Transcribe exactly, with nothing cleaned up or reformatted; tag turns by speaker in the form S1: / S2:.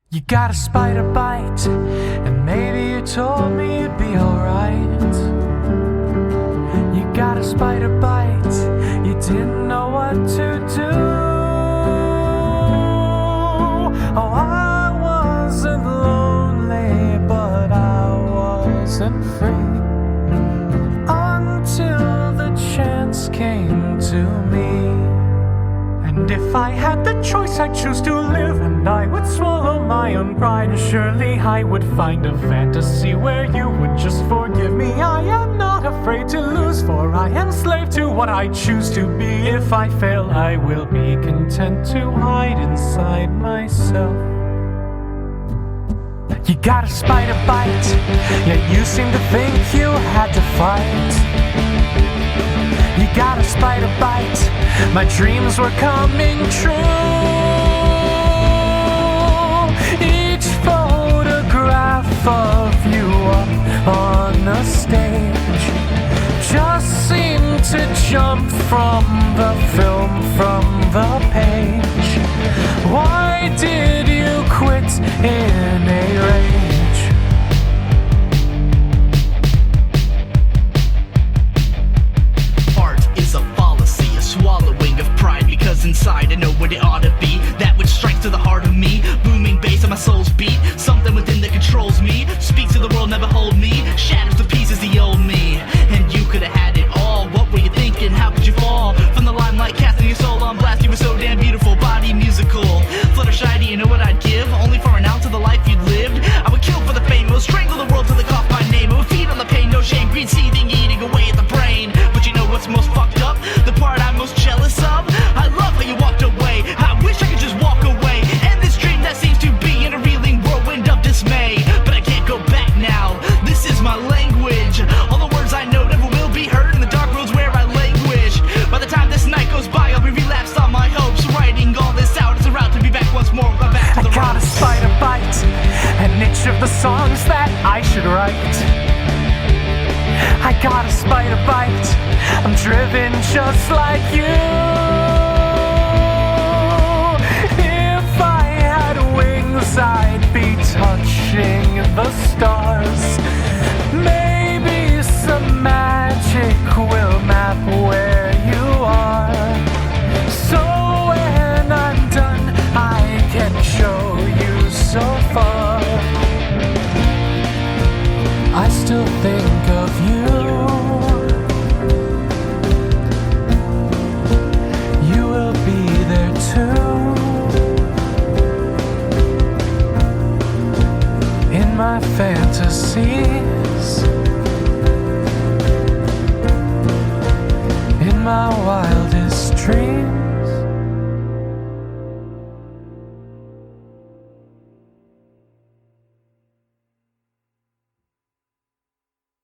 S1: You got a spider bite, and maybe you told me you'd be alright. You got a spider bite, you didn't know what to do. Oh, I wasn't lonely, but I wasn't free until the chance came to me. And if I had the choice, I'd choose to live, and I would swallow my own pride. Surely I would find a fantasy where you would just forgive me. I am not afraid to lose, for I am slave to what I choose to be. If I fail, I will be content to hide inside myself. You got a spider bite, yet you seem to think you had to fight. You got a spider bite, my dreams were coming true. Each photograph of you up on the stage just seemed to jump from the film, from the page. Why did you quit in a rage?
S2: Inside, I know what it ought to be, that which strikes to the heart of me. Booming bass on my soul's beat, something within that controls me. Speaks to the world, never hold me, shatters the pieces the old me. And you could have had it all, what were you thinking, how could you fall from the limelight, casting your soul on blast? You were so damn beautiful, body musical, Fluttershy, do you know what I'd give? Only for an ounce of the life you'd lived. I would kill for the fame, I would strangle the world till they cough my name. I would feed on the pain, no shame, greed seething, eating away at the brain. But you know what's most fucked up? The part I'm most jealous of? I love how you walked away. I wish I could just walk away. And this dream that seems to be in a reeling whirlwind of dismay. But I can't go back now. This is my language. All the words I know never will be heard in the dark roads where I languish. By the time this night goes by, I'll be relapsed on my hopes. Writing all this out is a route to be back once more. I'm back to the
S1: I got
S2: ropes.
S1: a spider bite, an itch of the songs that I should write. I got a spider bite, I'm driven just like you. If I had wings, I'd be touching the stars. Maybe some magic will map where you are, so when I'm done, I can show you so far. I still think of you. You will be there too. In my fantasy,